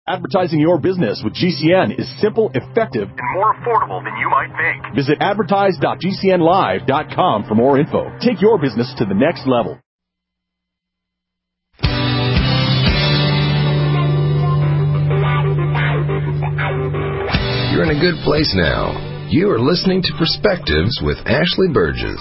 Advertising your business with GCN is simple, effective, and more affordable than you might think. Visit advertise.gcnlive.com for more info. Take your business to the next level. You're in a good place now. You are listening to Perspectives with Ashley Burgess.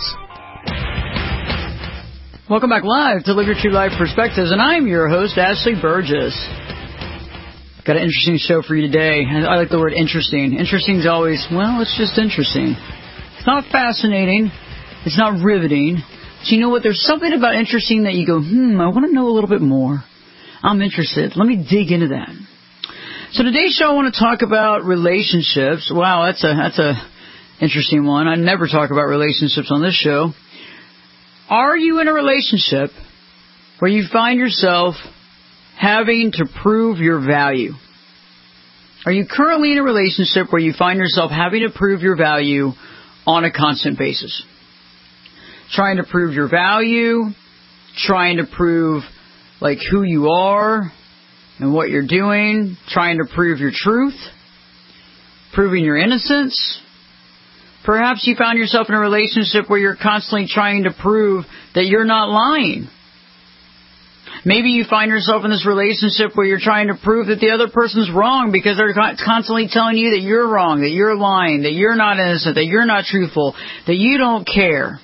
Welcome back live to Live Your True Life Perspectives, and I'm your host, Ashley Burgess. Got an interesting show for you today. I like the word interesting. Interesting is always, well, it's just interesting. It's not fascinating. It's not riveting. But you know what? There's something about interesting that you go, I want to know a little bit more. I'm interested. Let me dig into that. So today's show, I want to talk about relationships. Wow, that's a interesting one. I never talk about relationships on this show. Are you in a relationship where you find yourself having to prove your value? Are you currently in a relationship where you find yourself having to prove your value on a constant basis? Trying to prove your value, trying to prove like who you are and what you're doing, trying to prove your truth, proving your innocence. Perhaps you found yourself in a relationship where you're constantly trying to prove that you're not lying. Maybe you find yourself in this relationship where you're trying to prove that the other person's wrong because they're constantly telling you that you're wrong, that you're lying, that you're not innocent, that you're not truthful, that you don't care.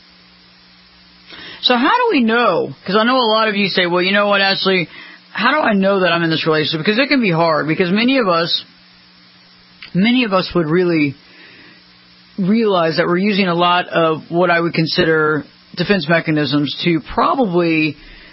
So how do we know? Because I know a lot of you say, well, you know what, Ashley, how do I know that I'm in this relationship? Because it can be hard, because many of us would really realize that we're using a lot of what I would consider defense mechanisms to probably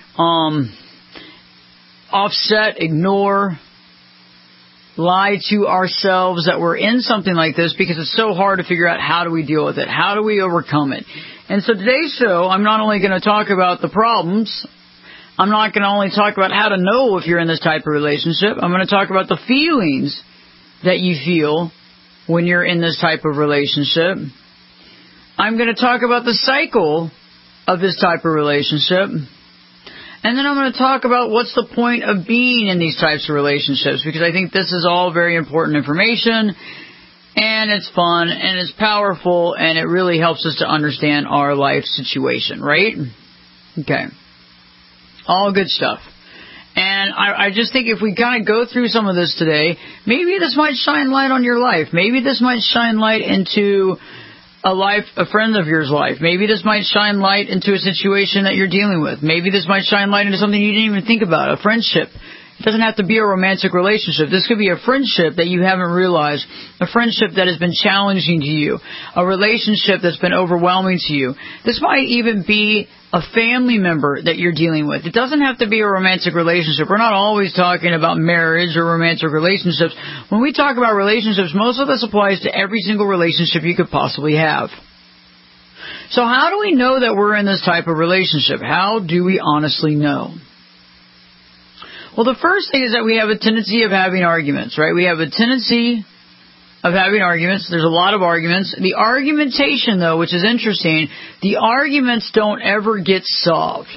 offset, ignore, lie to ourselves that we're in something like this, because it's so hard to figure out how do we deal with it, how do we overcome it. And so today's show, I'm not only going to talk about the problems, I'm not going to only talk about how to know if you're in this type of relationship, I'm going to talk about the feelings that you feel when you're in this type of relationship. I'm going to talk about the cycle of this type of relationship. And then I'm going to talk about what's the point of being in these types of relationships, because I think this is all very important information, and it's fun, and it's powerful, and it really helps us to understand our life situation, right? Okay. All good stuff. And I just think if we kind of go through some of this today, maybe this might shine light on your life. Maybe this might shine light into a friend of yours' life. Maybe this might shine light into a situation that you're dealing with. Maybe this might shine light into something you didn't even think about, a friendship. It doesn't have to be a romantic relationship. This could be a friendship that you haven't realized, a friendship that has been challenging to you, a relationship that's been overwhelming to you. This might even be a family member that you're dealing with. It doesn't have to be a romantic relationship. We're not always talking about marriage or romantic relationships. When we talk about relationships, most of this applies to every single relationship you could possibly have. So how do we know that we're in this type of relationship? How do we honestly know? Well, the first thing is that we have a tendency of having arguments, right? We have a tendency of having arguments. There's a lot of arguments. The argumentation, though, which is interesting, the arguments don't ever get solved.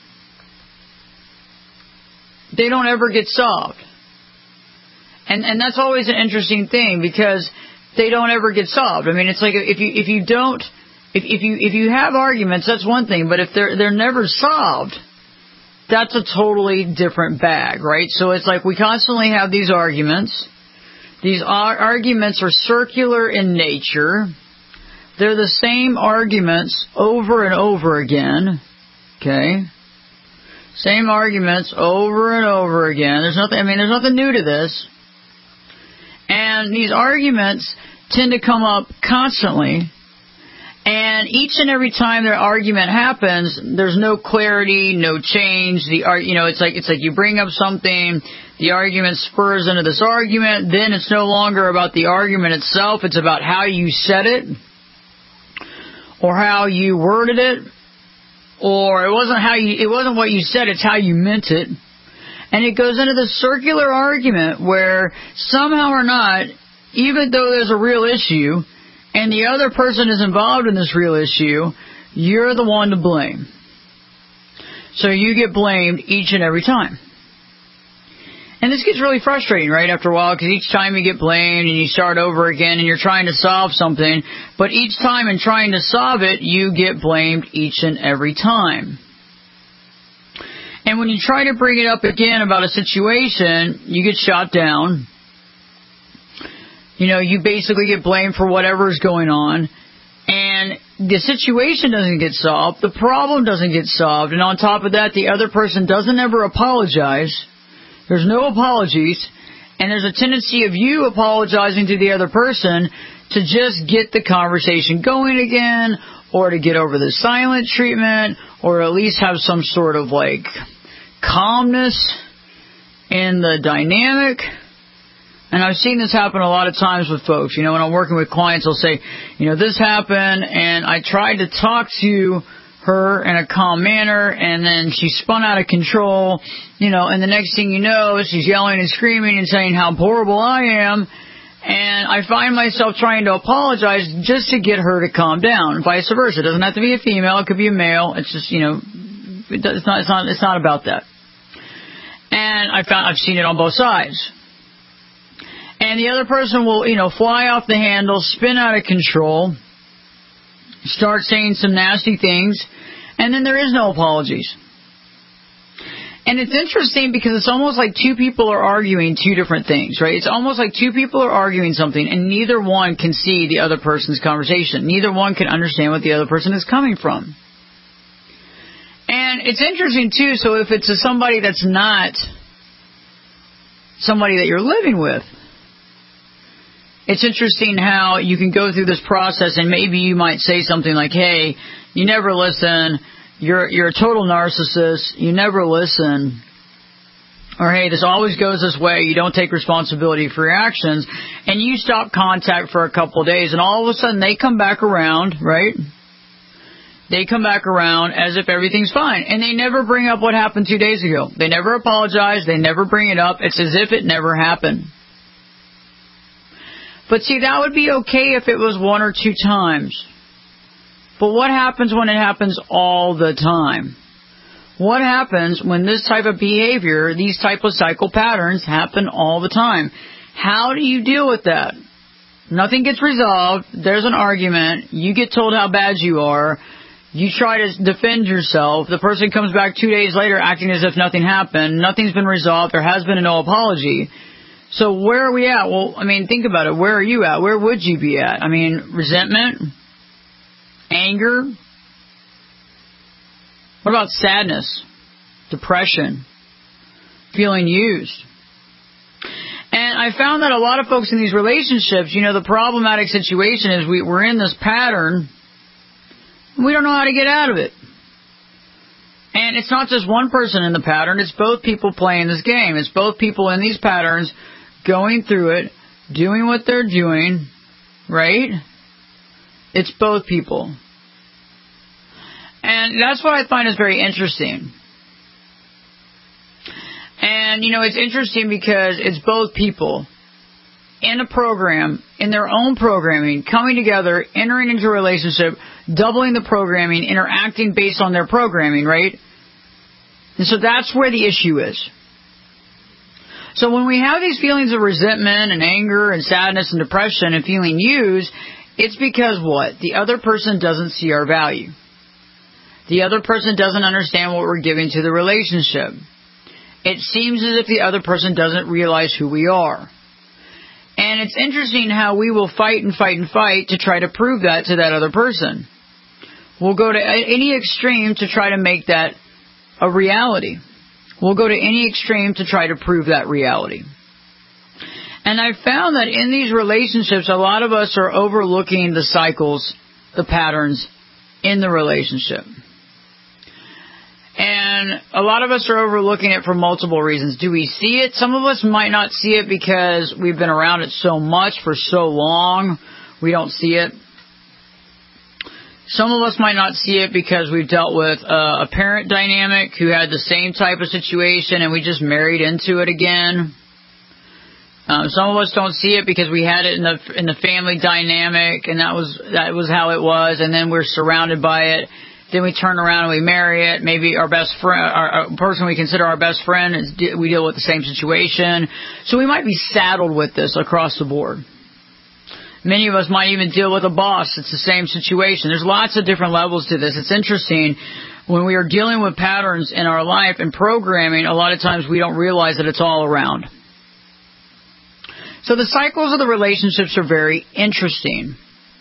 They don't ever get solved. And that's always an interesting thing, because they don't ever get solved. I mean, it's like if you have arguments, that's one thing, but if they're never solved, that's a totally different bag, right? So it's like we constantly have these arguments. These arguments are circular in nature. They're the same arguments over and over again. Okay? Same arguments over and over again. There's nothing new to this. And these arguments tend to come up constantly. And each and every time their argument happens, there's no clarity, no change. It's like you bring up something, the argument spurs into this argument, then it's no longer about the argument itself, it's about how you said it, or how you worded it, or it wasn't what you said, it's how you meant it. And it goes into the circular argument where somehow or not, even though there's a real issue, and the other person is involved in this real issue, you're the one to blame. So you get blamed each and every time. And this gets really frustrating, right, after a while, because each time you get blamed and you start over again and you're trying to solve something, but each time in trying to solve it, you get blamed each and every time. And when you try to bring it up again about a situation, you get shot down. You know, you basically get blamed for whatever's going on. And the situation doesn't get solved. The problem doesn't get solved. And on top of that, the other person doesn't ever apologize. There's no apologies. And there's a tendency of you apologizing to the other person to just get the conversation going again, or to get over the silent treatment, or at least have some sort of like calmness in the dynamic. And I've seen this happen a lot of times with folks. You know, when I'm working with clients, they'll say, you know, this happened, and I tried to talk to her in a calm manner, and then she spun out of control, you know, and the next thing you know, she's yelling and screaming and saying how horrible I am, and I find myself trying to apologize just to get her to calm down, and vice versa. It doesn't have to be a female, it could be a male. It's just, you know, it's not about that. And I've seen it on both sides. And the other person will, you know, fly off the handle, spin out of control, start saying some nasty things, and then there is no apologies. And it's interesting because it's almost like two people are arguing two different things, right? It's almost like two people are arguing something, and neither one can see the other person's conversation. Neither one can understand what the other person is coming from. And it's interesting, too, so if it's somebody that's not somebody that you're living with, it's interesting how you can go through this process and maybe you might say something like, hey, you never listen, you're a total narcissist, you never listen, or hey, this always goes this way, you don't take responsibility for your actions, and you stop contact for a couple of days, and all of a sudden they come back around, right? They come back around as if everything's fine, and they never bring up what happened 2 days ago. They never apologize, they never bring it up, it's as if it never happened. But see, that would be okay if it was 1 or 2 times. But what happens when it happens all the time? What happens when this type of behavior, these type of cycle patterns happen all the time? How do you deal with that? Nothing gets resolved. There's an argument. You get told how bad you are. You try to defend yourself. The person comes back 2 days later acting as if nothing happened. Nothing's been resolved. There has been no apology. So where are we at? Well, I mean, think about it. Where are you at? Where would you be at? I mean, resentment? Anger? What about sadness? Depression? Feeling used? And I found that a lot of folks in these relationships, you know, the problematic situation is we're in this pattern. We don't know how to get out of it. And it's not just one person in the pattern. It's both people playing this game. It's both people in these patterns going through it, doing what they're doing, right? It's both people. And that's what I find is very interesting. And, you know, it's interesting because it's both people in a program, in their own programming, coming together, entering into a relationship, doubling the programming, interacting based on their programming, right? And so that's where the issue is. So when we have these feelings of resentment and anger and sadness and depression and feeling used, it's because what? The other person doesn't see our value. The other person doesn't understand what we're giving to the relationship. It seems as if the other person doesn't realize who we are. And it's interesting how we will fight and fight and fight to try to prove that to that other person. We'll go to any extreme to try to make that a reality. We'll go to any extreme to try to prove that reality. And I've found that in these relationships, a lot of us are overlooking the cycles, the patterns in the relationship. And a lot of us are overlooking it for multiple reasons. Do we see it? Some of us might not see it because we've been around it so much for so long, we don't see it. Some of us might not see it because we've dealt with a parent dynamic who had the same type of situation and we just married into it again. Some of us don't see it because we had it in the family dynamic and that was how it was, and then we're surrounded by it Then we turn around and we marry it. Maybe our best friend, our person we consider our best friend, we deal with the same situation. So we might be saddled with this across the board. Many of us might even deal with a boss. It's the same situation. There's lots of different levels to this. It's interesting. When we are dealing with patterns in our life and programming, a lot of times we don't realize that it's all around. So the cycles of the relationships are very interesting.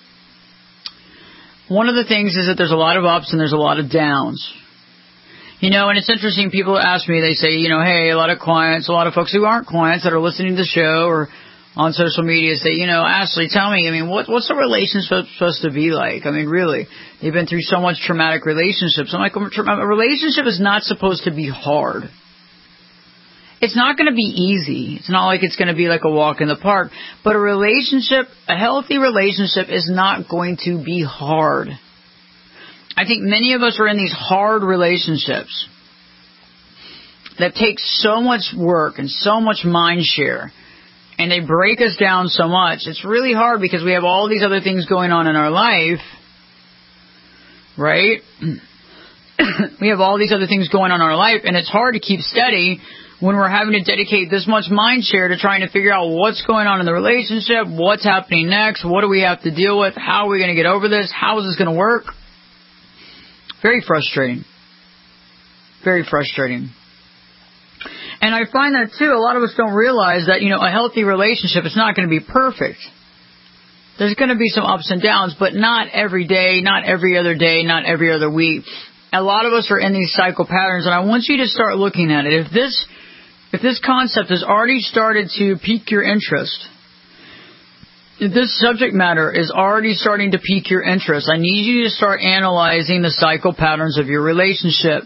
One of the things is that there's a lot of ups and there's a lot of downs. And it's interesting, people ask me, they say, hey, a lot of clients, a lot of folks who aren't clients that are listening to the show or on social media say, Ashley, tell me, what's a relationship supposed to be like? Really, they've been through so much traumatic relationships. I'm like, a relationship is not supposed to be hard. It's not going to be easy. It's not like it's going to be like a walk in the park. But a healthy relationship is not going to be hard. I think many of us are in these hard relationships that take so much work and so much mind share. And they break us down so much. It's really hard because we have all these other things going on in our life. Right? We have all these other things going on in our life. And it's hard to keep steady when we're having to dedicate this much mind share to trying to figure out what's going on in the relationship, what's happening next, what do we have to deal with, how are we going to get over this, how is this going to work? Very frustrating. Very frustrating. And I find that too, a lot of us don't realize that, a healthy relationship is not going to be perfect. There's going to be some ups and downs, but not every day, not every other day, not every other week. A lot of us are in these cycle patterns, and I want you to start looking at it. If this concept has already started to pique your interest, if this subject matter is already starting to pique your interest, I need you to start analyzing the cycle patterns of your relationships.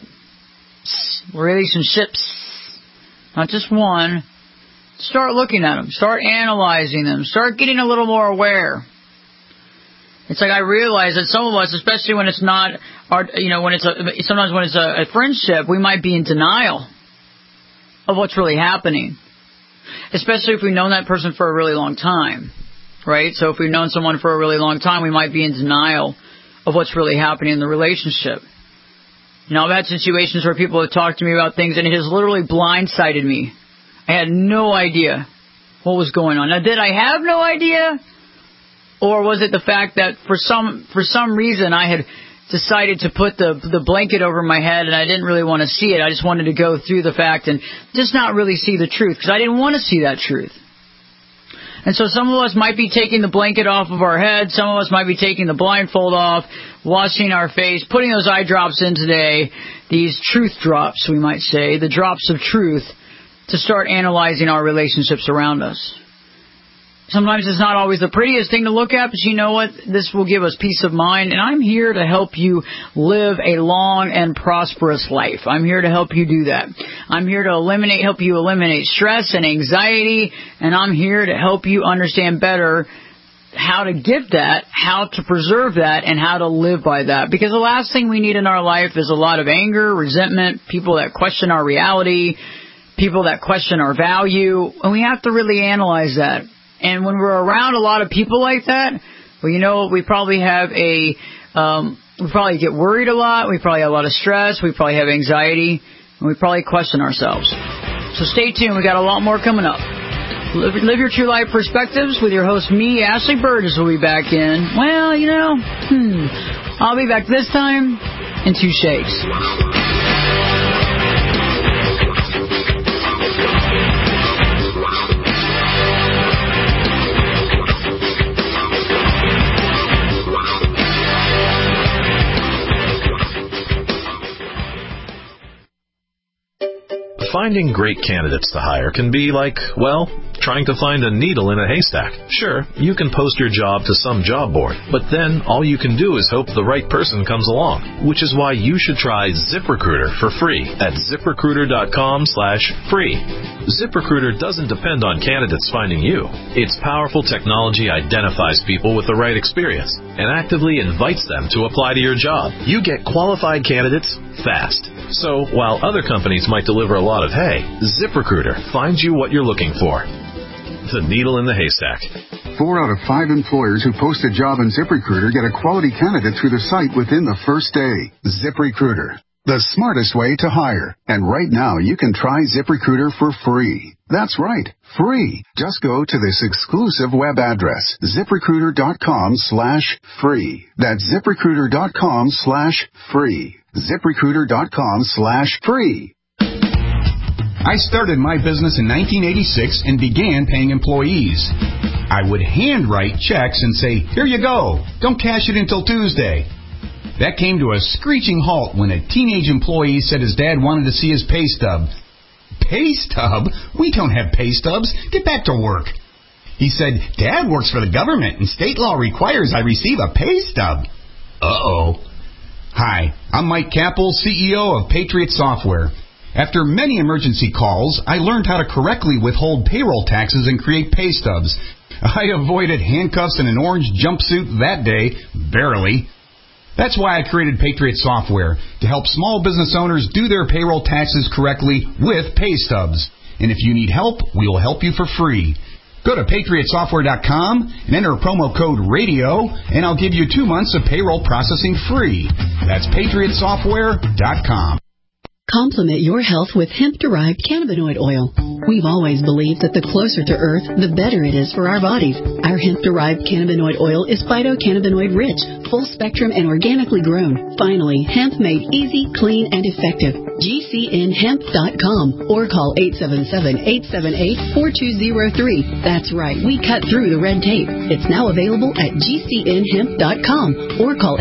Not just one. Start looking at them. Start analyzing them. Start getting a little more aware. It's like I realize that some of us, especially when it's not, sometimes when it's a friendship, we might be in denial of what's really happening. Especially if we've known that person for a really long time, right? So if we've known someone for a really long time, we might be in denial of what's really happening in the relationship. I've had situations where people have talked to me about things and it has literally blindsided me. I had no idea what was going on. Now, did I have no idea? Or was it the fact that for some reason I had decided to put the blanket over my head and I didn't really want to see it. I just wanted to go through the fact and just not really see the truth because I didn't want to see that truth. And so some of us might be taking the blanket off of our head. Some of us might be taking the blindfold off, washing our face, putting those eye drops in today, these truth drops, we might say, the drops of truth, to start analyzing our relationships around us. Sometimes it's not always the prettiest thing to look at, but you know what? This will give us peace of mind, and I'm here to help you live a long and prosperous life. I'm here to help you do that. I'm here to help you eliminate stress and anxiety, and I'm here to help you understand better how to get that, how to preserve that, and how to live by that. Because the last thing we need in our life is a lot of anger, resentment, people that question our reality, people that question our value, and we have to really analyze that. And when we're around a lot of people like that, we probably have we probably get worried a lot, we probably have a lot of stress, we probably have anxiety, and we probably question ourselves. So stay tuned, we got a lot more coming up. Live Your True Life Perspectives with your host, me, Ashley Burgess, will be back in. Well, I'll be back this time in 2 shakes. Finding great candidates to hire can be like, trying to find a needle in a haystack. Sure, you can post your job to some job board, but then all you can do is hope the right person comes along, which is why you should try ZipRecruiter for free at ZipRecruiter.com/free. ZipRecruiter doesn't depend on candidates finding you. Its powerful technology identifies people with the right experience and actively invites them to apply to your job. You get qualified candidates fast. So while other companies might deliver a lot of hay, ZipRecruiter finds you what you're looking for. The needle in the haystack. 4 out of 5 employers who post a job in ZipRecruiter get a quality candidate through the site within the first day. ZipRecruiter, the smartest way to hire. And right now, you can try ZipRecruiter for free. That's right, free. Just go to this exclusive web address, ZipRecruiter.com/free. That's ZipRecruiter.com/free. ZipRecruiter.com/free. I started my business in 1986 and began paying employees. I would handwrite checks and say, "Here you go. Don't cash it until Tuesday." That came to a screeching halt when a teenage employee said his dad wanted to see his pay stub. Pay stub? We don't have pay stubs. Get back to work. He said, "Dad works for the government and state law requires I receive a pay stub." Uh-oh. Hi, I'm Mike Capel, CEO of Patriot Software. After many emergency calls, I learned how to correctly withhold payroll taxes and create pay stubs. I avoided handcuffs and an orange jumpsuit that day, barely. That's why I created Patriot Software, to help small business owners do their payroll taxes correctly with pay stubs. And if you need help, we will help you for free. Go to PatriotSoftware.com and enter promo code RADIO, and I'll give you 2 months of payroll processing free. That's PatriotSoftware.com. Complement your health with hemp-derived cannabinoid oil. We've always believed that the closer to Earth, the better it is for our bodies. Our hemp-derived cannabinoid oil is phytocannabinoid-rich, full-spectrum, and organically grown. Finally, hemp made easy, clean, and effective. GCNhemp.com or call 877-878-4203. That's right, we cut through the red tape. It's now available at GCNhemp.com or call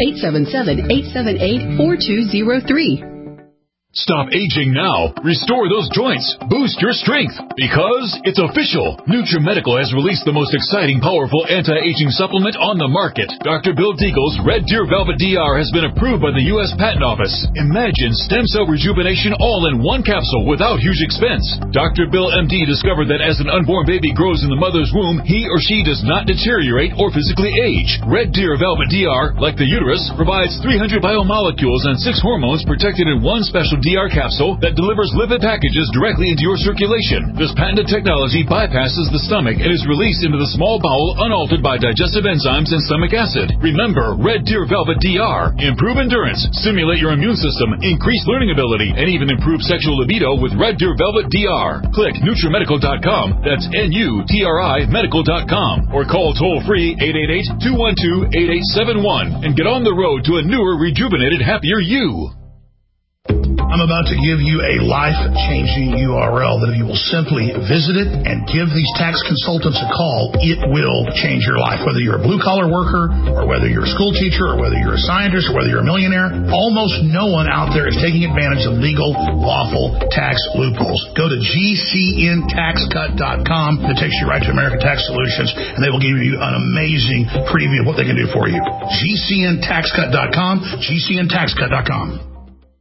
877-878-4203. Stop aging now. Restore those joints. Boost your strength. Because it's official. NutriMedical has released the most exciting, powerful anti-aging supplement on the market. Dr. Bill Deagle's Red Deer Velvet DR has been approved by the U.S. Patent Office. Imagine stem cell rejuvenation all in one capsule without huge expense. Dr. Bill MD discovered that as an unborn baby grows in the mother's womb, he or she does not deteriorate or physically age. Red Deer Velvet DR, like the uterus, provides 300 biomolecules and 6 hormones protected in one special DR capsule that delivers lipid packages directly into your circulation. This patented technology bypasses the stomach and is released into the small bowel unaltered by digestive enzymes and stomach acid. Remember, Red Deer Velvet DR. Improve endurance, stimulate your immune system, increase learning ability, and even improve sexual libido with Red Deer Velvet DR. Click NutriMedical.com. That's NUTRI Medical.com. Or call toll-free 888-212-8871 and get on the road to a newer, rejuvenated, happier you. I'm about to give you a life-changing URL that if you will simply visit it and give these tax consultants a call, it will change your life. Whether you're a blue-collar worker or whether you're a school teacher or whether you're a scientist or whether you're a millionaire, almost no one out there is taking advantage of legal, lawful tax loopholes. Go to GCNTaxCut.com. It takes you right to American Tax Solutions, and they will give you an amazing preview of what they can do for you. GCNTaxCut.com, GCNTaxCut.com.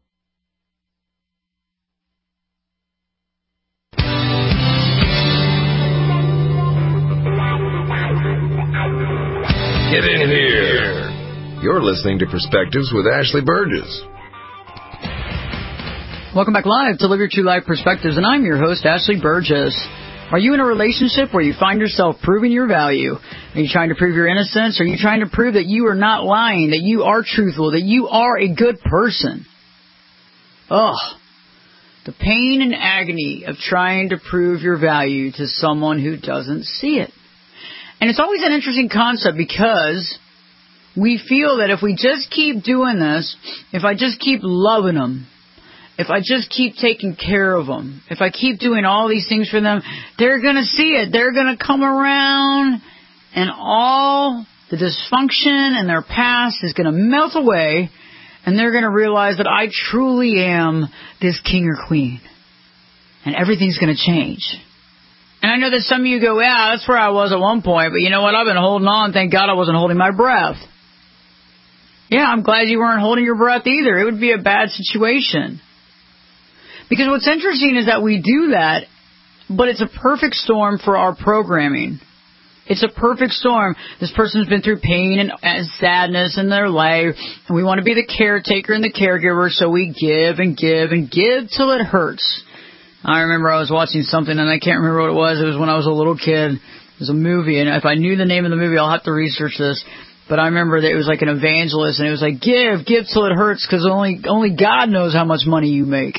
Get in here. You're listening to Perspectives with Ashley Burgess. Welcome back live to Live Your True Life Perspectives, and I'm your host, Ashley Burgess. Are you in a relationship where you find yourself proving your value? Are you trying to prove your innocence? Are you trying to prove that you are not lying, that you are truthful, that you are a good person? Ugh. The pain and agony of trying to prove your value to someone who doesn't see it. And it's always an interesting concept because we feel that if we just keep doing this, if I just keep loving them, if I just keep taking care of them, if I keep doing all these things for them, they're going to see it. They're going to come around and all the dysfunction in their past is going to melt away and they're going to realize that I truly am this king or queen and everything's going to change. And I know that some of you go, yeah, that's where I was at one point, but you know what? I've been holding on. Thank God I wasn't holding my breath. Yeah, I'm glad you weren't holding your breath either. It would be a bad situation. Because what's interesting is that we do that, but it's a perfect storm for our programming. It's a perfect storm. This person's been through pain and sadness in their life, and we want to be the caretaker and the caregiver, so we give and give and give till it hurts. I remember I was watching something, and I can't remember what it was. It was when I was a little kid, There's a movie, and if I knew the name of the movie, I'll have to research this. But I remember that it was like an evangelist, and it was like, give till it hurts, because only God knows how much money you make.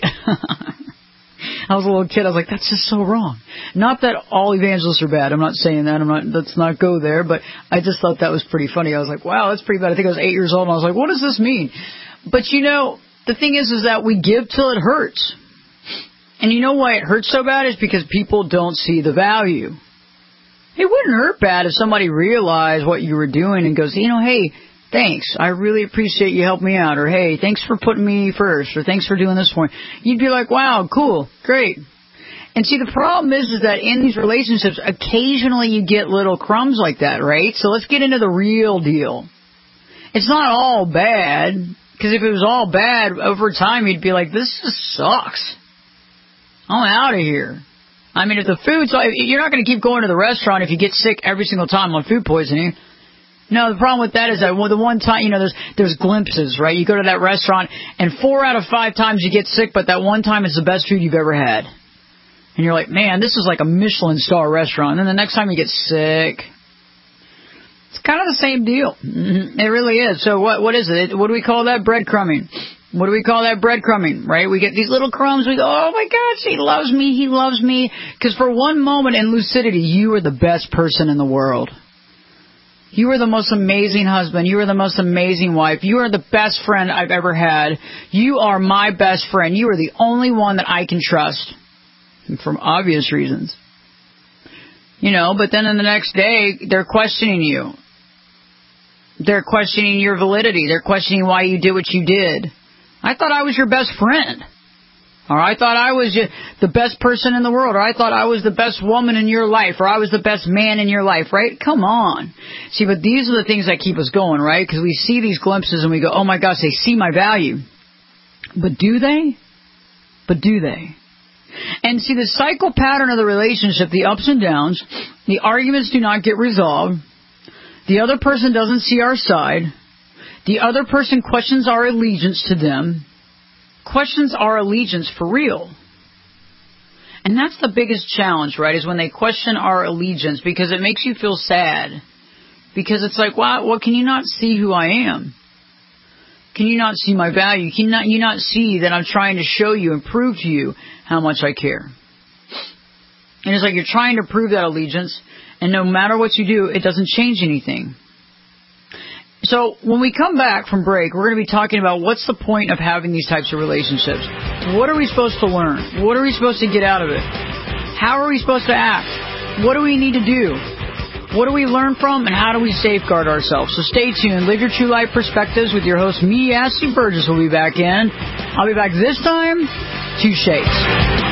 I was a little kid. I was like, that's just so wrong. Not that all evangelists are bad. I'm not saying that. Let's not go there. But I just thought that was pretty funny. I was like, wow, that's pretty bad. I think I was 8 years old, and I was like, what does this mean? But the thing is that we give till it hurts. And you know why it hurts so bad? Is because people don't see the value. It wouldn't hurt bad if somebody realized what you were doing and goes, hey, thanks, I really appreciate you helping me out. Or, hey, thanks for putting me first. Or, thanks for doing this for me. You'd be like, wow, cool, great. And see, the problem is that in these relationships, occasionally you get little crumbs like that, right? So let's get into the real deal. It's not all bad, because if it was all bad, over time you'd be like, this just sucks. I'm out of here. I mean, if you're not going to keep going to the restaurant if you get sick every single time on food poisoning. No, the problem with that is that the one time, there's glimpses, right? You go to that restaurant, and 4 out of 5 times you get sick, but that one time it's the best food you've ever had. And you're like, man, this is like a Michelin star restaurant. And then the next time you get sick, it's kind of the same deal. It really is. So what is it? What do we call that? Breadcrumbing. What do we call that? Breadcrumbing, right? We get these little crumbs. We go, oh my gosh, he loves me. Because for one moment in lucidity, you are the best person in the world. You are the most amazing husband. You are the most amazing wife. You are the best friend I've ever had. You are my best friend. You are the only one that I can trust. For obvious reasons. But then in the next day, they're questioning you. They're questioning your validity. They're questioning why you did what you did. I thought I was your best friend. Or I thought I was the best person in the world. Or I thought I was the best woman in your life. Or I was the best man in your life, right? Come on. See, but these are the things that keep us going, right? Because we see these glimpses and we go, oh my gosh, they see my value. But do they? And see, the cycle pattern of the relationship, the ups and downs, the arguments do not get resolved. The other person doesn't see our side. The other person questions our allegiance to them. Questions our allegiance for real. And that's the biggest challenge, right, is when they question our allegiance, because it makes you feel sad. Because it's like, well, can you not see who I am? Can you not see my value? Can you not see that I'm trying to show you and prove to you how much I care? And it's like you're trying to prove that allegiance, and no matter what you do, it doesn't change anything. So when we come back from break, we're going to be talking about what's the point of having these types of relationships. What are we supposed to learn? What are we supposed to get out of it? How are we supposed to act? What do we need to do? What do we learn from, and how do we safeguard ourselves? So stay tuned. Live your true life perspectives with your host, me, Ashley Burgess, will be back in. I'll be back this time. 2 shakes.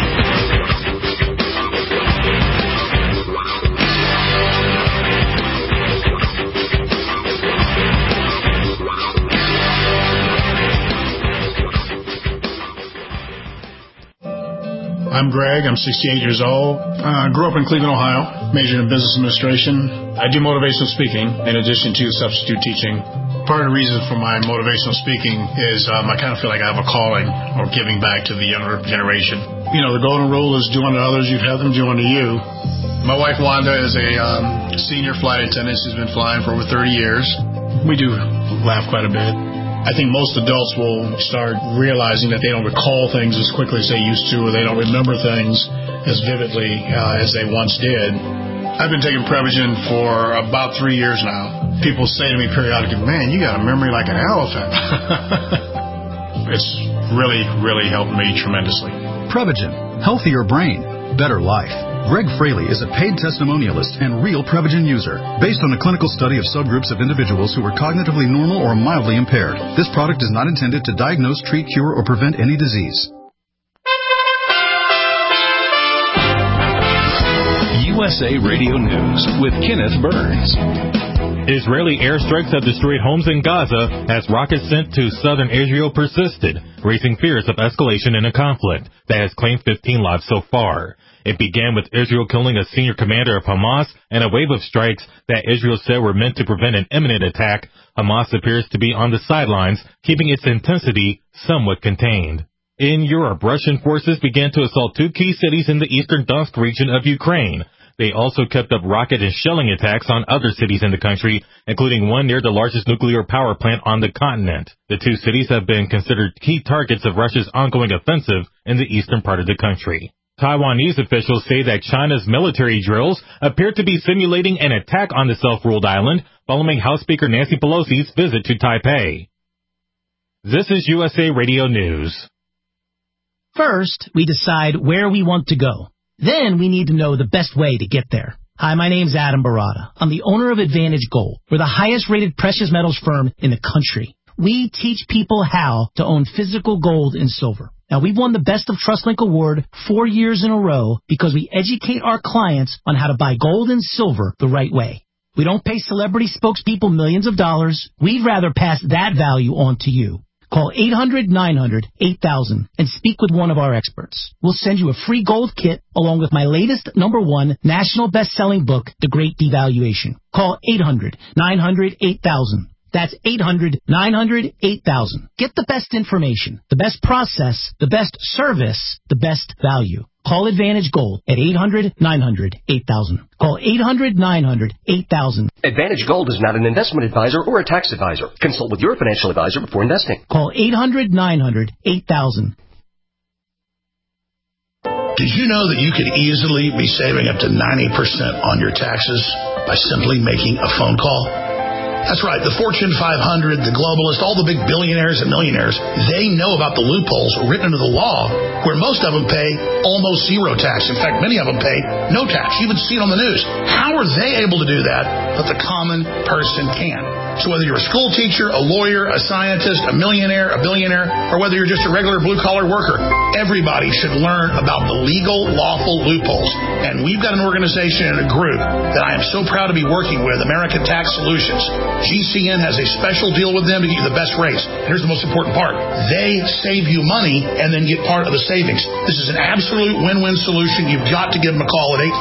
I'm Greg. I'm 68 years old. Grew up in Cleveland, Ohio. Majored in business administration. I do motivational speaking in addition to substitute teaching. Part of the reason for my motivational speaking is I kind of feel like I have a calling or giving back to the younger generation. The golden rule is do unto others, you'd have them do unto you. My wife, Wanda, is a senior flight attendant. She's been flying for over 30 years. We do laugh quite a bit. I think most adults will start realizing that they don't recall things as quickly as they used to, or they don't remember things as vividly as they once did. I've been taking Prevagen for about 3 years now. People say to me periodically, man, you got a memory like an elephant. It's really, really helped me tremendously. Prevagen. Healthier brain. Better life. Greg Fraley is a paid testimonialist and real Prevagen user, based on a clinical study of subgroups of individuals who were cognitively normal or mildly impaired. This product is not intended to diagnose, treat, cure, or prevent any disease. USA Radio News with Kenneth Burns. Israeli airstrikes have destroyed homes in Gaza as rockets sent to southern Israel persisted, raising fears of escalation in a conflict that has claimed 15 lives so far. It began with Israel killing a senior commander of Hamas and a wave of strikes that Israel said were meant to prevent an imminent attack. Hamas appears to be on the sidelines, keeping its intensity somewhat contained. In Europe, Russian forces began to assault 2 key cities in the eastern Donetsk region of Ukraine. They also kept up rocket and shelling attacks on other cities in the country, including one near the largest nuclear power plant on the continent. The two cities have been considered key targets of Russia's ongoing offensive in the eastern part of the country. Taiwanese officials say that China's military drills appear to be simulating an attack on the self-ruled island following House Speaker Nancy Pelosi's visit to Taipei. This is USA Radio News. First, we decide where we want to go. Then we need to know the best way to get there. Hi, my name's Adam Barada. I'm the owner of Advantage Gold. We're the highest-rated precious metals firm in the country. We teach people how to own physical gold and silver. Now, we've won the Best of TrustLink Award 4 years in a row because we educate our clients on how to buy gold and silver the right way. We don't pay celebrity spokespeople millions of dollars. We'd rather pass that value on to you. Call 800-900-8000 and speak with one of our experts. We'll send you a free gold kit along with my latest #1 national best-selling book, The Great Devaluation. Call 800-900-8000. That's 800-900-8000. Get the best information, the best process, the best service, the best value. Call Advantage Gold at 800-900-8000. Call 800-900-8000. Advantage Gold is not an investment advisor or a tax advisor. Consult with your financial advisor before investing. Call 800-900-8000. Did you know that you could easily be saving up to 90% on your taxes by simply making a phone call? That's right. The Fortune 500, the globalists, all the big billionaires and millionaires, they know about the loopholes written into the law where most of them pay almost zero tax. In fact, many of them pay no tax. You even see it on the news. How are they able to do that, but the common person can? So whether you're a school teacher, a lawyer, a scientist, a millionaire, a billionaire, or whether you're just a regular blue-collar worker, everybody should learn about the legal, lawful loopholes. And we've got an organization and a group that I am so proud to be working with, American Tax Solutions. GCN has a special deal with them to get you the best rates. Here's the most important part. They save you money and then get part of the savings. This is an absolute win-win solution. You've got to give them a call at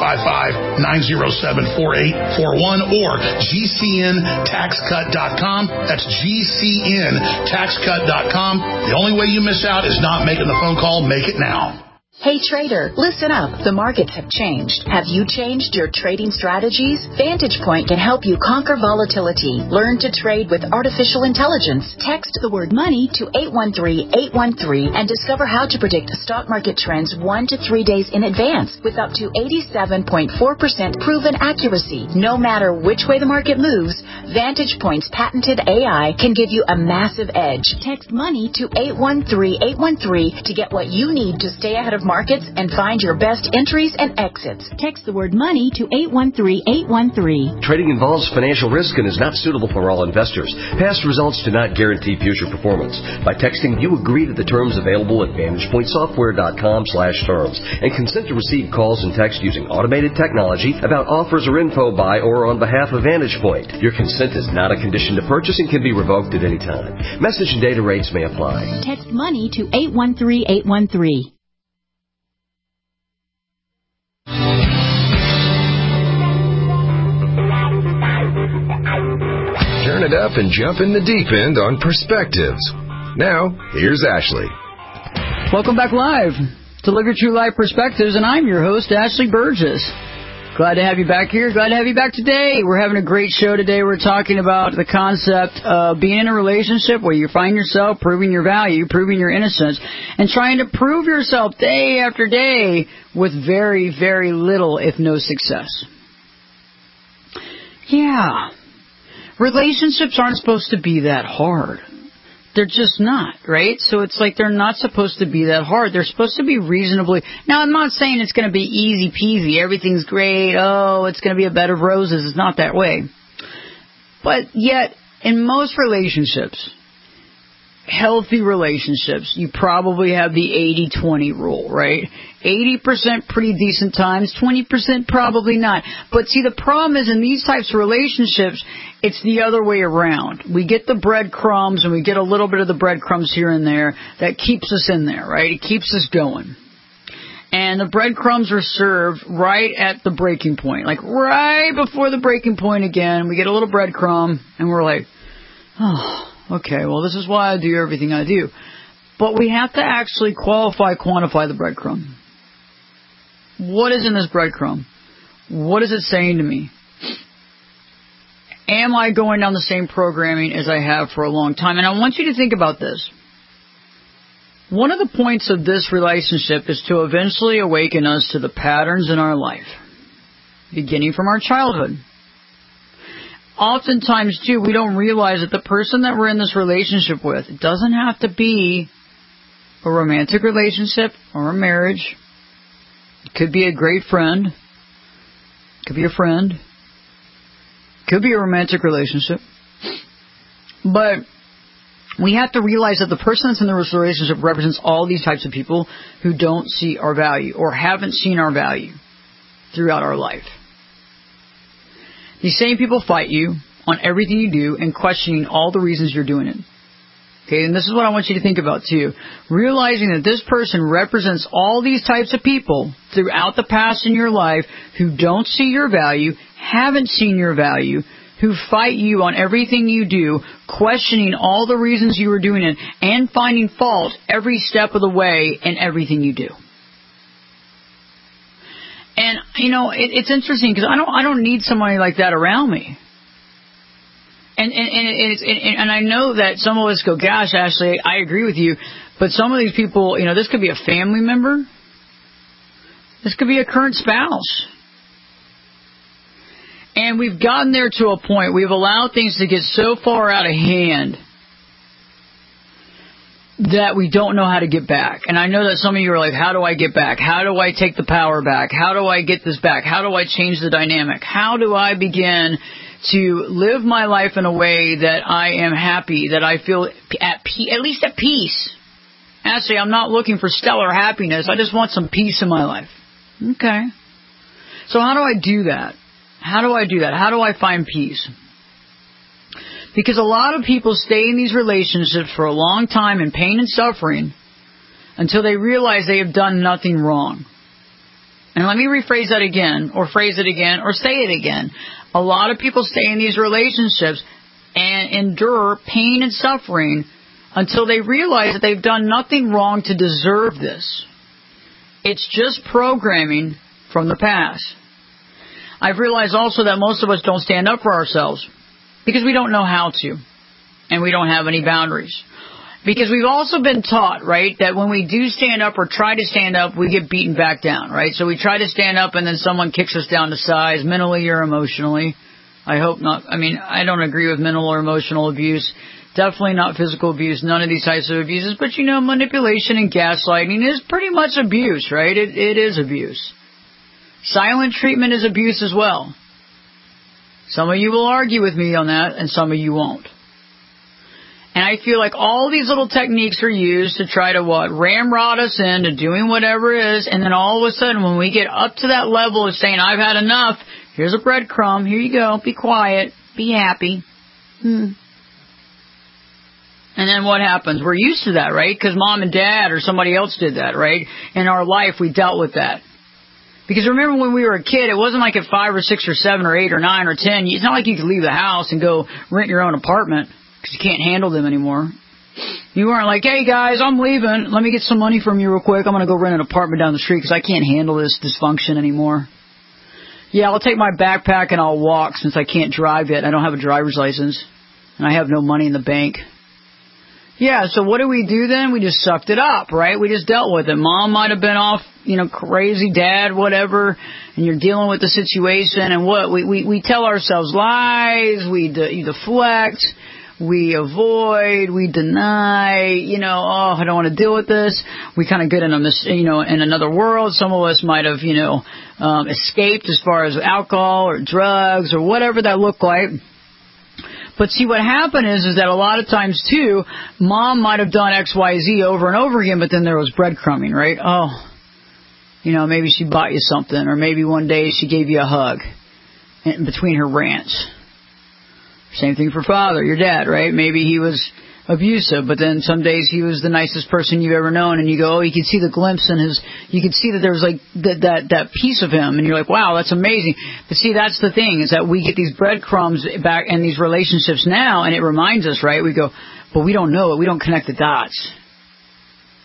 855-907-4841 or GCNTaxCut.com. That's GCNTaxCut.com. The only way you miss out is not making the phone call. Make it now. Hey trader, listen up. The markets have changed. Have you changed your trading strategies? Vantage Point can help you conquer volatility. Learn to trade with artificial intelligence. Text the word money to 813-813 and discover how to predict stock market trends 1 to 3 days in advance with up to 87.4% proven accuracy. No matter which way the market moves, Vantage Point's patented AI can give you a massive edge. Text money to 813-813 to get what you need to stay ahead of markets and find your best entries and exits. Text the word money to 813-813. Trading involves financial risk and is not suitable for all investors. Past results do not guarantee future performance. By texting, you agree to the terms available at VantagePointSoftware.com/terms and consent to receive calls and text using automated technology about offers or info by or on behalf of Vantage Point. Your consent is not a condition to purchase and can be revoked at any time. Message and data rates may apply. Text money to 813-813. Turn it up and jump in the deep end on Perspectives. Now, here's Ashley. Welcome back live to Live Your True Life Perspectives, and I'm your host, Ashley Burgess. Glad to have you back here. Glad to have you back today. We're having a great show today. We're talking about the concept of being in a relationship where you find yourself proving your value, proving your innocence, and trying to prove yourself day after day with very, very little, if no success. Yeah. Relationships aren't supposed to be that hard. They're just not, right? So it's like they're not supposed to be that hard. They're supposed to be reasonably... Now, I'm not saying it's going to be easy peasy. Everything's great. Oh, it's going to be a bed of roses. It's not that way. But yet, in most relationships, healthy relationships, you probably have the 80-20 rule, right? 80% pretty decent times, 20% probably not. But see, the problem is in these types of relationships, it's the other way around. We get the breadcrumbs and we get a little bit of the breadcrumbs here and there that keeps us in there, right? It keeps us going. And the breadcrumbs are served right at the breaking point, like right before the breaking point again. We get a little breadcrumb and we're like, oh, okay, well, this is why I do everything I do. But we have to actually quantify the breadcrumb. What is in this breadcrumb? What is it saying to me? Am I going down the same programming as I have for a long time? And I want you to think about this. One of the points of this relationship is to eventually awaken us to the patterns in our life, beginning from our childhood. Oftentimes, too, we don't realize that the person that we're in this relationship with, it doesn't have to be a romantic relationship or a marriage. It could be a great friend. It could be a friend. It could be a romantic relationship. But we have to realize that the person that's in this relationship represents all these types of people who don't see our value or haven't seen our value throughout our life. These same people fight you on everything you do and questioning all the reasons you're doing it. Okay, and this is what I want you to think about too. Realizing that this person represents all these types of people throughout the past in your life who don't see your value, haven't seen your value, who fight you on everything you do, questioning all the reasons you are doing it, and finding fault every step of the way in everything you do. And, you know, it's interesting because I don't need somebody like that around me. And I know that some of us go, gosh, Ashley, I agree with you. But some of these people, you know, this could be a family member. This could be a current spouse. And we've gotten there to a point, we've allowed things to get so far out of hand that we don't know how to get back. And I know that some of you are like, how do I get back? How do I take the power back? How do I get this back? How do I change the dynamic? How do I begin to live my life in a way that I am happy, that I feel at least at peace? Actually, I'm not looking for stellar happiness. I just want some peace in my life. Okay. So how do I do that? How do I do that? How do I find peace? Because a lot of people stay in these relationships for a long time in pain and suffering until they realize they have done nothing wrong. And let me rephrase that again, or phrase it again, or say it again. A lot of people stay in these relationships and endure pain and suffering until they realize that they've done nothing wrong to deserve this. It's just programming from the past. I've realized also that most of us don't stand up for ourselves because we don't know how to, and we don't have any boundaries. Because we've also been taught, right, that when we do stand up or try to stand up, we get beaten back down, right? So we try to stand up and then someone kicks us down to size, mentally or emotionally. I hope not. I mean, I don't agree with mental or emotional abuse. Definitely not physical abuse, none of these types of abuses. But, you know, manipulation and gaslighting is pretty much abuse, right? It is abuse. Silent treatment is abuse as well. Some of you will argue with me on that, and some of you won't. And I feel like all these little techniques are used to try to ramrod us into doing whatever it is, and then all of a sudden when we get up to that level of saying, I've had enough, here's a breadcrumb, here you go, be quiet, be happy. And then what happens? We're used to that, right? Because mom and dad or somebody else did that, right? In our life, we dealt with that. Because remember when we were a kid, it wasn't like at 5 or 6 or 7 or 8 or 9 or 10. It's not like you could leave the house and go rent your own apartment because you can't handle them anymore. You weren't like, hey guys, I'm leaving. Let me get some money from you real quick. I'm going to go rent an apartment down the street because I can't handle this dysfunction anymore. Yeah, I'll take my backpack and I'll walk since I can't drive yet. I don't have a driver's license and I have no money in the bank. Yeah, so what do we do then? We just sucked it up, right? We just dealt with it. Mom might have been off, you know, crazy, dad, whatever, and you're dealing with the situation, and what? We tell ourselves lies, we deflect, we avoid, we deny, you know, oh, I don't want to deal with this. We kind of get in in another world. Some of us might have, escaped as far as alcohol or drugs or whatever that looked like. But see, what happened is that a lot of times, too, mom might have done X, Y, Z over and over again, but then there was breadcrumbing, right? Oh, maybe she bought you something, or maybe one day she gave you a hug in between her rants. Same thing for father, your dad, right? Maybe he was abusive, but then some days he was the nicest person you've ever known, and you go, oh, you could see the glimpse in you could see that there was like that piece of him, and you're like, wow, that's amazing. But see, that's the thing, is that we get these breadcrumbs back in these relationships now, and it reminds us, right? We go, but we don't know it. We don't connect the dots.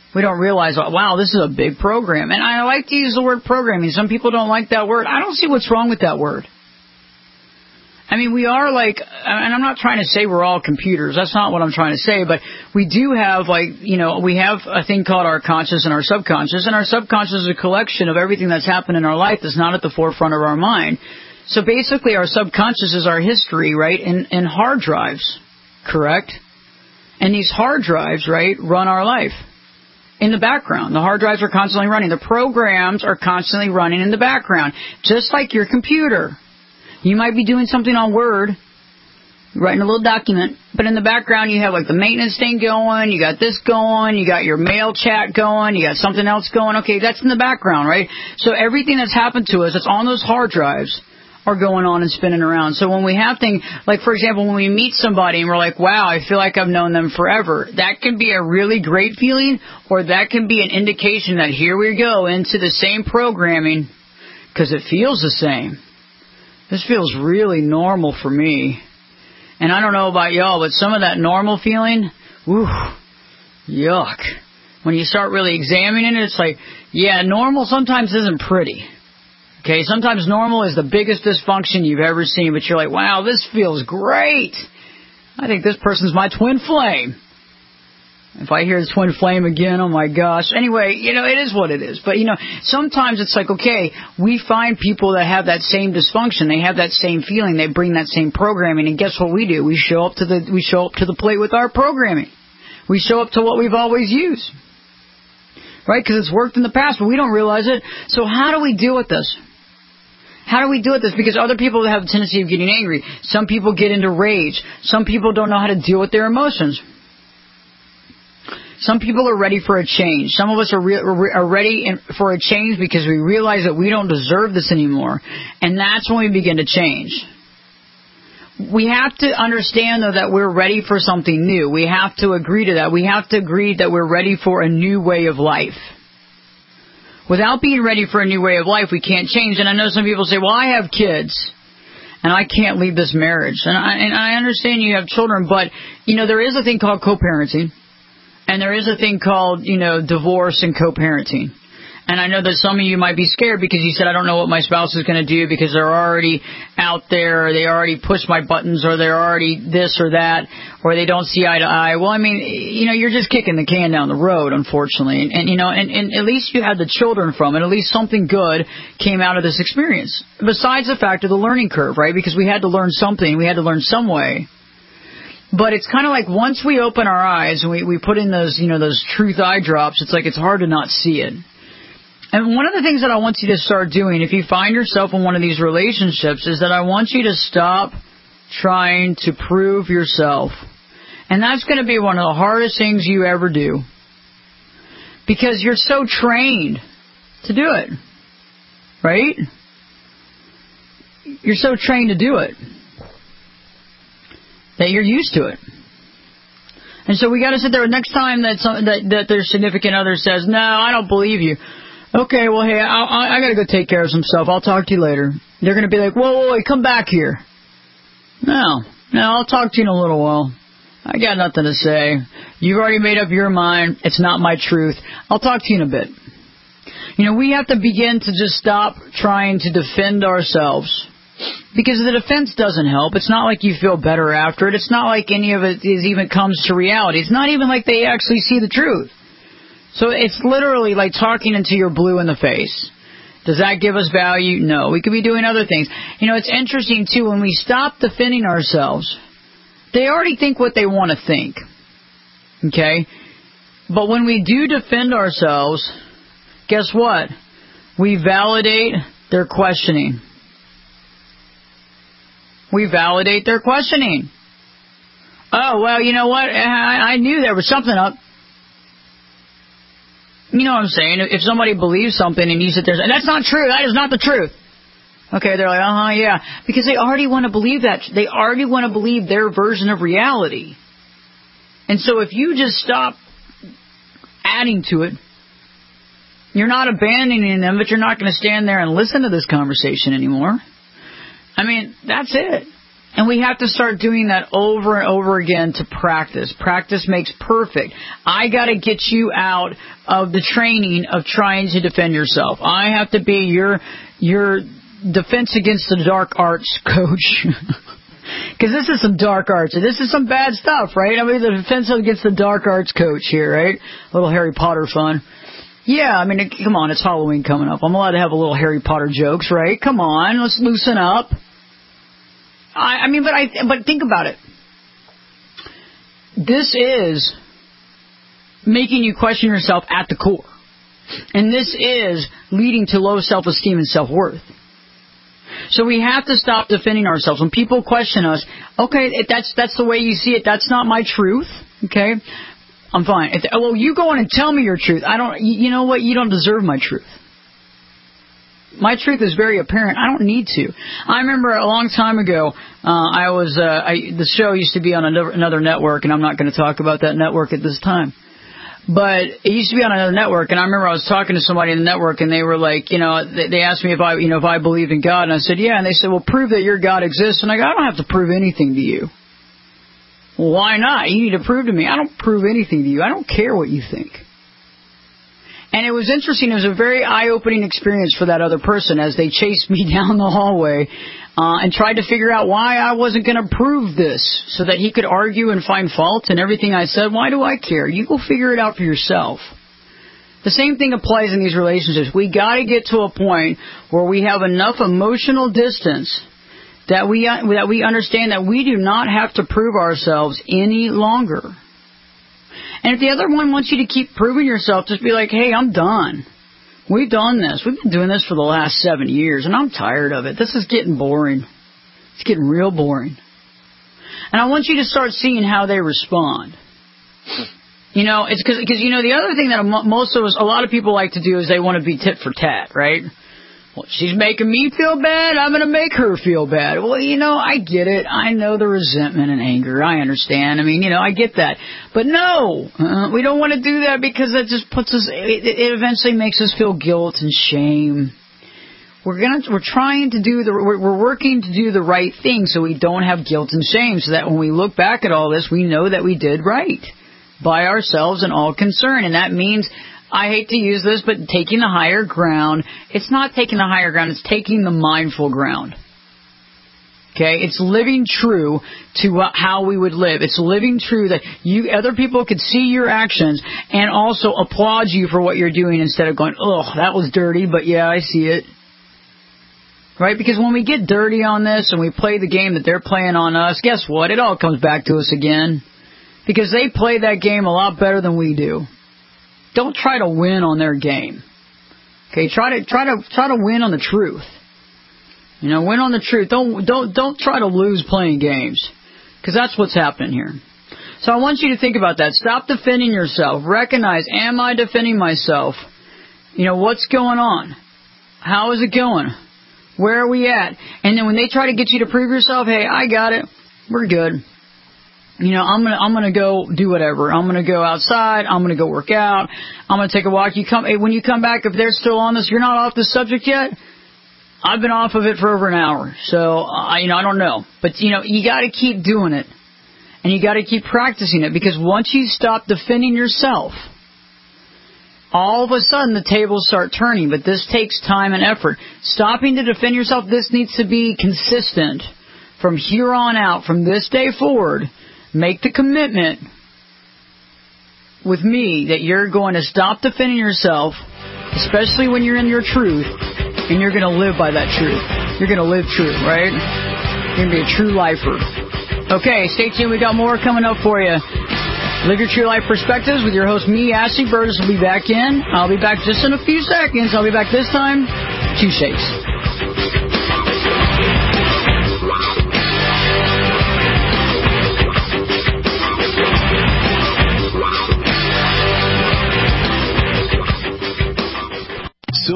We don't realize, wow, this is a big program. And I like to use the word programming. Some people don't like that word. I don't see what's wrong with that word. I mean, we are like, and I'm not trying to say we're all computers. That's not what I'm trying to say. But we do have, we have a thing called our conscious and our subconscious. And our subconscious is a collection of everything that's happened in our life that's not at the forefront of our mind. So basically, our subconscious is our history, right, in hard drives, correct? And these hard drives, right, run our life in the background. The hard drives are constantly running. The programs are constantly running in the background, just like your computer. You might be doing something on Word, writing a little document, but in the background you have like the maintenance thing going, you got this going, you got your mail chat going, you got something else going. Okay, that's in the background, right? So everything that's happened to us that's on those hard drives are going on and spinning around. So when we have things, like for example, when we meet somebody and we're like, wow, I feel like I've known them forever, that can be a really great feeling, or that can be an indication that here we go into the same programming, because it feels the same. This feels really normal for me. And I don't know about y'all, but some of that normal feeling, yuck. When you start really examining it, it's like, yeah, normal sometimes isn't pretty. Okay, sometimes normal is the biggest dysfunction you've ever seen, but you're like, wow, this feels great. I think this person's my twin flame. If I hear the twin flame again, oh my gosh. Anyway, it is what it is. But, sometimes it's like, okay, we find people that have that same dysfunction. They have that same feeling. They bring that same programming. And guess what we do? We show up to the plate with our programming. We show up to what we've always used. Right? Because it's worked in the past, but we don't realize it. So how do we deal with this? How do we deal with this? Because other people have a tendency of getting angry. Some people get into rage. Some people don't know how to deal with their emotions. Some people are ready for a change. Some of us are ready for a change because we realize that we don't deserve this anymore. And that's when we begin to change. We have to understand, though, that we're ready for something new. We have to agree to that. We have to agree that we're ready for a new way of life. Without being ready for a new way of life, we can't change. And I know some people say, well, I have kids, and I can't leave this marriage. And I understand you have children, but, there is a thing called co-parenting. And there is a thing called, divorce and co-parenting. And I know that some of you might be scared because you said, I don't know what my spouse is going to do because they're already out there, or they already push my buttons, or they're already this or that, or they don't see eye to eye. Well, I mean, you're just kicking the can down the road, unfortunately. And at least you had the children from it. At least something good came out of this experience. Besides the fact of the learning curve, right? Because we had to learn something. We had to learn some way. But it's kind of like once we open our eyes and we put in those, those truth eye drops, it's like it's hard to not see it. And one of the things that I want you to start doing, if you find yourself in one of these relationships, is that I want you to stop trying to prove yourself. And that's going to be one of the hardest things you ever do. Because you're so trained to do it. Right? You're so trained to do it that you're used to it. And so we got to sit there next time that their significant other says, no, I don't believe you. Okay, well, hey, I got to go take care of some stuff. I'll talk to you later. They're going to be like, whoa, come back here. No, I'll talk to you in a little while. I got nothing to say. You've already made up your mind. It's not my truth. I'll talk to you in a bit. We have to begin to just stop trying to defend ourselves. Because the defense doesn't help. It's not like you feel better after it. It's not like any of it even comes to reality. It's not even like they actually see the truth. So it's literally like talking into your blue in the face. Does that give us value? No. We could be doing other things. It's interesting, too, when we stop defending ourselves, they already think what they want to think. Okay? But when we do defend ourselves, guess what? We validate their questioning. We validate their questioning. Oh, well, you know what? I knew there was something up. You know what I'm saying? If somebody believes something and you sit there and say, that's not true, that is not the truth. Okay, they're like, yeah. Because they already want to believe that. They already want to believe their version of reality. And so if you just stop adding to it, you're not abandoning them, but you're not going to stand there and listen to this conversation anymore. I mean, that's it. And we have to start doing that over and over again to practice. Practice makes perfect. I got to get you out of the training of trying to defend yourself. I have to be your defense against the dark arts coach. Because this is some dark arts. This is some bad stuff, right? I mean, the defense against the dark arts coach here, right? A little Harry Potter fun. Yeah, I mean, come on, it's Halloween coming up. I'm allowed to have a little Harry Potter jokes, right? Come on, let's loosen up. But think about it. This is making you question yourself at the core. And this is leading to low self-esteem and self-worth. So we have to stop defending ourselves. When people question us, okay, if that's the way you see it, that's not my truth, okay? I'm fine. Well, you go on and tell me your truth. You know what? You don't deserve my truth. My truth is very apparent. I don't need to. I remember a long time ago, the show used to be on another network, and I'm not going to talk about that network at this time. But it used to be on another network, and I remember I was talking to somebody in the network, and they were like, they asked me if I believed in God, and I said, yeah, and they said, well, prove that your God exists, and I go, I don't have to prove anything to you. Well, why not? You need to prove to me. I don't prove anything to you. I don't care what you think. And it was interesting. It was a very eye-opening experience for that other person as they chased me down the hallway and tried to figure out why I wasn't going to prove this so that he could argue and find fault in everything I said. Why do I care? You go figure it out for yourself. The same thing applies in these relationships. We got to get to a point where we have enough emotional distance that we understand that we do not have to prove ourselves any longer. And if the other one wants you to keep proving yourself, just be like, hey, I'm done. We've done this. We've been doing this for the last 7 years, and I'm tired of it. This is getting boring. It's getting real boring. And I want you to start seeing how they respond. It's because the other thing that a lot of people like to do is they want to be tit for tat, right? Well, she's making me feel bad, I'm going to make her feel bad. Well, I get it. I know the resentment and anger. I understand. I get that. But no, we don't want to do that because that just puts us, it eventually makes us feel guilt and shame. We're working to do the right thing so we don't have guilt and shame, so that when we look back at all this, we know that we did right by ourselves and all concerned. And that means, I hate to use this, but taking the higher ground. It's not taking the higher ground, it's taking the mindful ground. Okay? It's living true to how we would live. It's living true that other people could see your actions and also applaud you for what you're doing instead of going, oh, that was dirty, but yeah, I see it. Right? Because when we get dirty on this and we play the game that they're playing on us, guess what? It all comes back to us again. Because they play that game a lot better than we do. Don't try to win on their game. Okay, try to win on the truth. Win on the truth. Don't try to lose playing games, because that's what's happening here. So I want you to think about that. Stop defending yourself. Recognize, am I defending myself? What's going on? How is it going? Where are we at? And then when they try to get you to prove yourself, hey, I got it. We're good. I'm gonna go do whatever. I'm gonna go outside. I'm gonna go work out. I'm gonna take a walk. When you come back, if they're still on this, you're not off the subject yet. I've been off of it for over an hour, so I don't know. But you got to keep doing it, and you got to keep practicing it, because once you stop defending yourself, all of a sudden the tables start turning. But this takes time and effort. Stopping to defend yourself. This needs to be consistent from here on out, from this day forward. Make the commitment with me that you're going to stop defending yourself, especially when you're in your truth, and you're going to live by that truth. You're going to live true, right? You're going to be a true lifer. Okay, stay tuned. We got more coming up for you. Live Your True Life Perspectives with your host, me, Ashley Burgess, will be back in. I'll be back just in a few seconds. I'll be back this time. 2 shakes. Silver has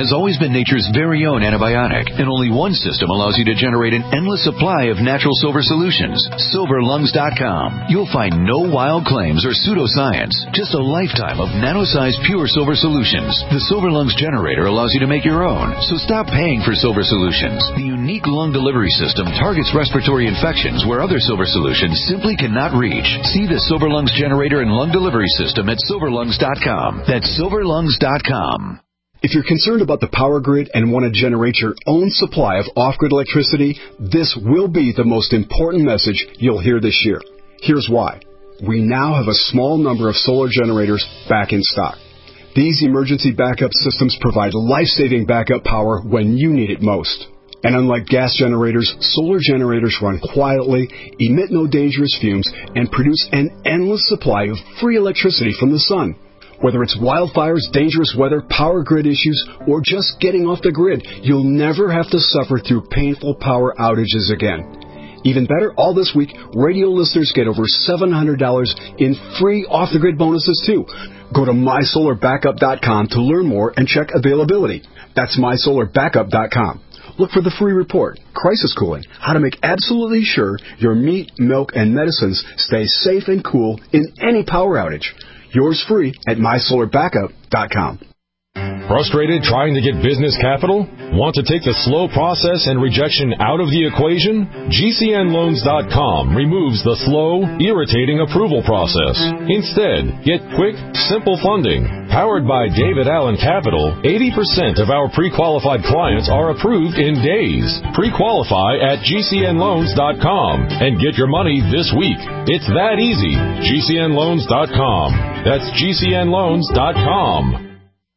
has always been nature's very own antibiotic, and only one system allows you to generate an endless supply of natural silver solutions. SilverLungs.com. You'll find no wild claims or pseudoscience, just a lifetime of nano-sized pure silver solutions. The Silver Lungs generator allows you to make your own, so stop paying for silver solutions. The unique lung delivery system targets respiratory infections where other silver solutions simply cannot reach. See the Silver Lungs generator and lung delivery system at SilverLungs.com. That's SilverLungs.com. If you're concerned about the power grid and want to generate your own supply of off-grid electricity, this will be the most important message you'll hear this year. Here's why. We now have a small number of solar generators back in stock. These emergency backup systems provide life-saving backup power when you need it most. And unlike gas generators, solar generators run quietly, emit no dangerous fumes, and produce an endless supply of free electricity from the sun. Whether it's wildfires, dangerous weather, power grid issues, or just getting off the grid, you'll never have to suffer through painful power outages again. Even better, all this week, radio listeners get over $700 in free off-the-grid bonuses, too. Go to MySolarBackup.com to learn more and check availability. That's MySolarBackup.com. Look for the free report, Crisis Cooling, how to make absolutely sure your meat, milk, and medicines stay safe and cool in any power outage. Yours free at MySolarBackup.com. Frustrated trying to get business capital? Want to take the slow process and rejection out of the equation? GCNLoans.com removes the slow, irritating approval process. Instead, get quick, simple funding. Powered by David Allen Capital, 80% of our pre-qualified clients are approved in days. Pre-qualify at GCNLoans.com and get your money this week. It's that easy. GCNLoans.com. That's GCNLoans.com.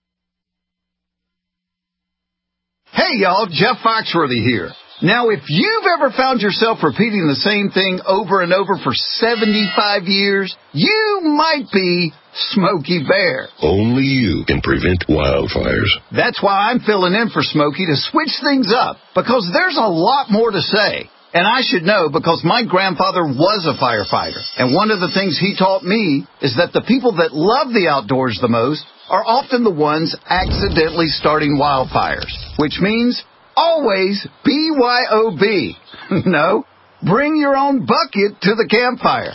Hey y'all, Jeff Foxworthy here. Now, if you've ever found yourself repeating the same thing over and over for 75 years, you might be Smokey Bear. Only you can prevent wildfires. That's why I'm filling in for Smokey to switch things up, because there's a lot more to say. And I should know because my grandfather was a firefighter. And one of the things he taught me is that the people that love the outdoors the most are often the ones accidentally starting wildfires, which means always BYOB. No, bring your own bucket to the campfire.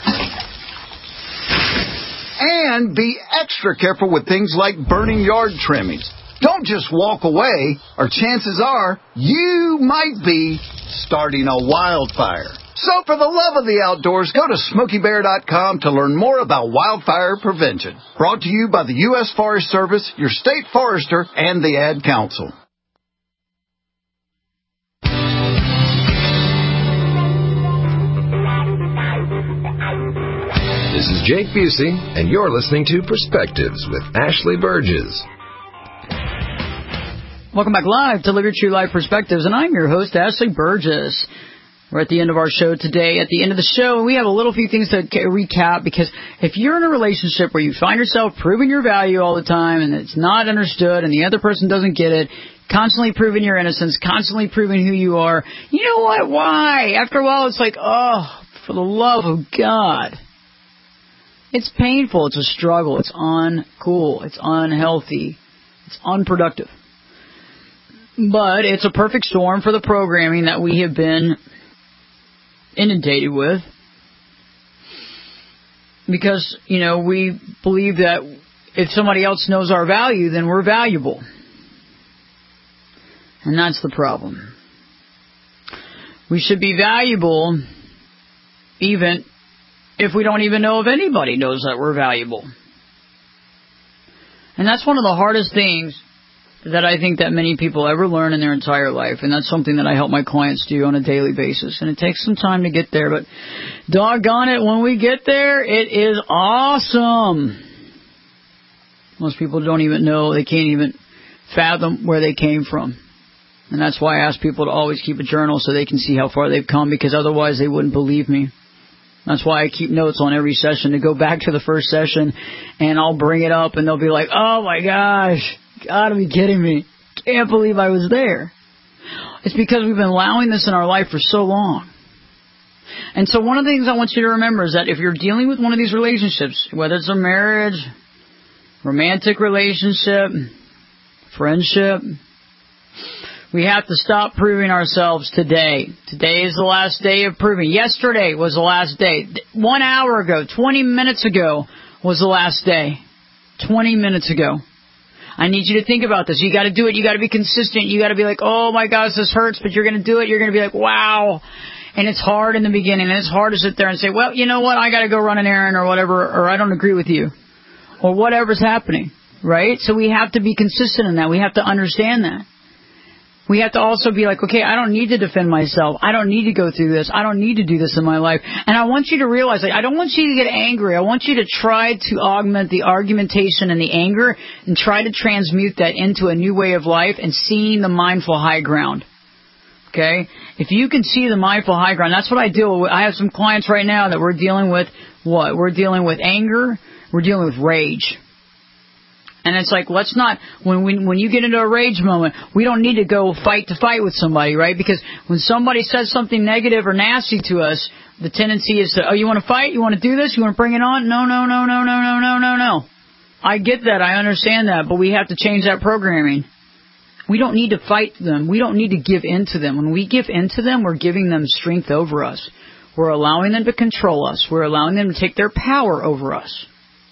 And be extra careful with things like burning yard trimmings. Don't just walk away, or chances are you might be starting a wildfire. So for the love of the outdoors, go to SmokeyBear.com to learn more about wildfire prevention. Brought to you by the U.S. Forest Service, your state forester, and the Ad Council. This is Jake Busey, and you're listening to Perspectives with Ashley Burgess. Welcome back live to Live Your True Life Perspectives, and I'm your host, Ashley Burgess. We're at the end of our show today. At the end of the show, we have a few things to recap, because if you're in a relationship where you find yourself proving your value all the time and it's not understood and the other person doesn't get it, constantly proving your innocence, constantly proving who you are, you know what? Why? After a while, it's like, oh, for the love of God. It's painful. It's a struggle. It's uncool. It's unhealthy. It's unproductive. But it's a perfect storm for the programming that we have been inundated with. Because, we believe that if somebody else knows our value, then we're valuable. And that's the problem. We should be valuable even if we don't even know if anybody knows that we're valuable. And that's one of the hardest things that I think that many people ever learn in their entire life. And that's something that I help my clients do on a daily basis. And it takes some time to get there, but doggone it, when we get there, it is awesome. Most people don't even know, they can't even fathom where they came from. And that's why I ask people to always keep a journal so they can see how far they've come, because otherwise they wouldn't believe me. That's why I keep notes on every session to go back to the first session, and I'll bring it up and they'll be like, oh my gosh, gotta be kidding me. Can't believe I was there. It's because we've been allowing this in our life for so long. And so one of the things I want you to remember is that if you're dealing with one of these relationships, whether it's a marriage, romantic relationship, friendship, We have to stop proving ourselves today. Today is the last day of proving. Yesterday was the last day. 1 hour ago, 20 minutes ago was the last day. 20 minutes ago. I need you to think about this. You got to do it. You got to be consistent. You got to be like, oh my gosh, this hurts, but you're going to do it. You're going to be like, wow. And it's hard in the beginning, and it's hard to sit there and say, well, you know what, I got to go run an errand or whatever, or I don't agree with you, or whatever's happening, right? So we have to be consistent in that. We have to understand that. We have to also be like, okay, I don't need to defend myself. I don't need to go through this. I don't need to do this in my life. And I want you to realize, like, I don't want you to get angry. I want you to try to augment the argumentation and the anger and try to transmute that into a new way of life and seeing the mindful high ground. Okay? If you can see the mindful high ground, that's what I deal with. I have some clients right now that we're dealing with what? We're dealing with anger. We're dealing with rage. And it's like, let's not, when you get into a rage moment, we don't need to go fight with somebody, right? Because when somebody says something negative or nasty to us, the tendency is to, oh, you want to fight? You want to do this? You want to bring it on? No. I get that. I understand that. But we have to change that programming. We don't need to fight them. We don't need to give in to them. When we give in to them, we're giving them strength over us. We're allowing them to control us. We're allowing them to take their power over us.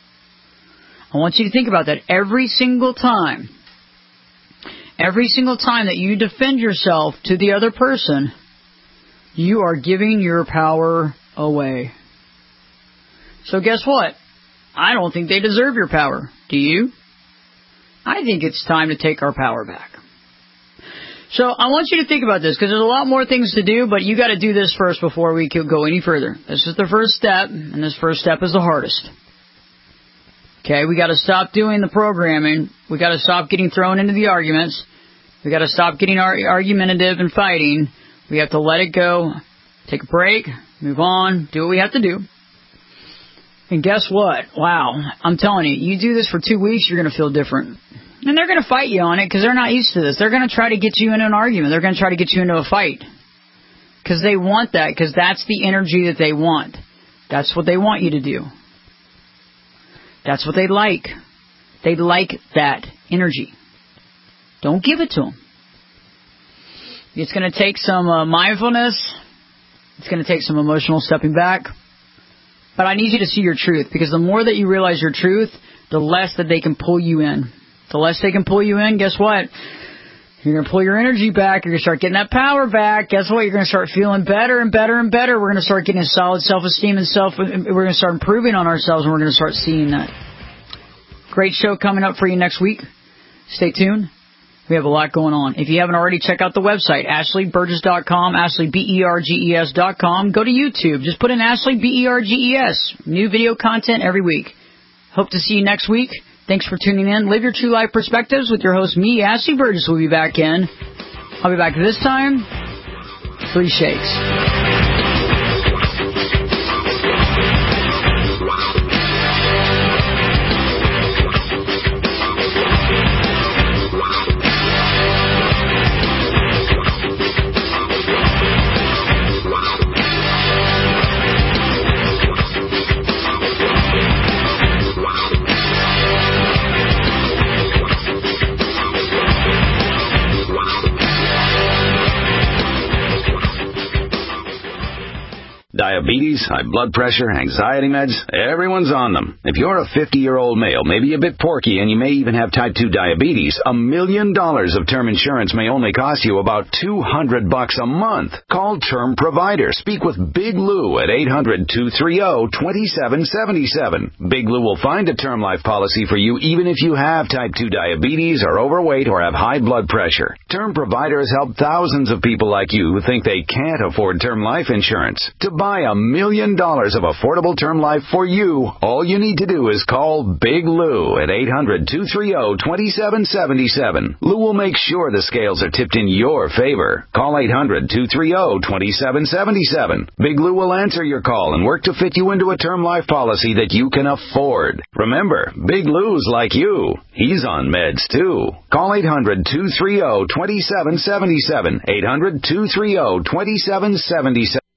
I want you to think about that every single time. Every single time that you defend yourself to the other person, you are giving your power away. So guess what? I don't think they deserve your power. Do you? I think it's time to take our power back. So I want you to think about this, because there's a lot more things to do, but you got to do this first before we can go any further. This is the first step, and this first step is the hardest. Okay, we got to stop doing the programming. We got to stop getting thrown into the arguments. We got to stop getting argumentative and fighting. We have to let it go, take a break, move on, do what we have to do. And guess what? Wow, I'm telling you, you do this for 2 weeks, you're going to feel different. And they're going to fight you on it because they're not used to this. They're going to try to get you into an argument. They're going to try to get you into a fight. Because they want that, because that's the energy that they want. That's what they want you to do. That's what they like. They like that energy. Don't give it to them. It's going to take some mindfulness. It's going to take some emotional stepping back. But I need you to see your truth, because the more that you realize your truth, the less that they can pull you in. The less they can pull you in, guess what? You're going to pull your energy back. You're going to start getting that power back. Guess what? You're going to start feeling better and better and better. We're going to start getting a solid self-esteem and we're going to start improving on ourselves, and we're going to start seeing that. Great show coming up for you next week. Stay tuned. We have a lot going on. If you haven't already, check out the website, AshleyBurgess.com, AshleyBurgess.com. Go to YouTube. Just put in Ashley Burgess. New video content every week. Hope to see you next week. Thanks for tuning in. Live your true life perspectives with your host, me, Ashley Burgess, will be back in. I'll be back this time. 3 shakes. Diabetes, high blood pressure, anxiety meds, everyone's on them. If you're a 50-year-old male, maybe a bit porky, and you may even have type 2 diabetes, $1 million of term insurance may only cost you about $200 a month. Call Term Provider. Speak with Big Lou at 800-230-2777. Big Lou will find a term life policy for you even if you have type 2 diabetes, are overweight, or have high blood pressure. Term Provider has helped thousands of people like you who think they can't afford term life insurance. To buy $1 million of affordable term life for you, all you need to do is call Big Lou at 800-230-2777. Lou will make sure the scales are tipped in your favor. Call 800-230-2777. Big Lou will answer your call and work to fit you into a term life policy that you can afford. Remember, Big Lou's like you. He's on meds too. Call 800-230-2777. 800-230-2777.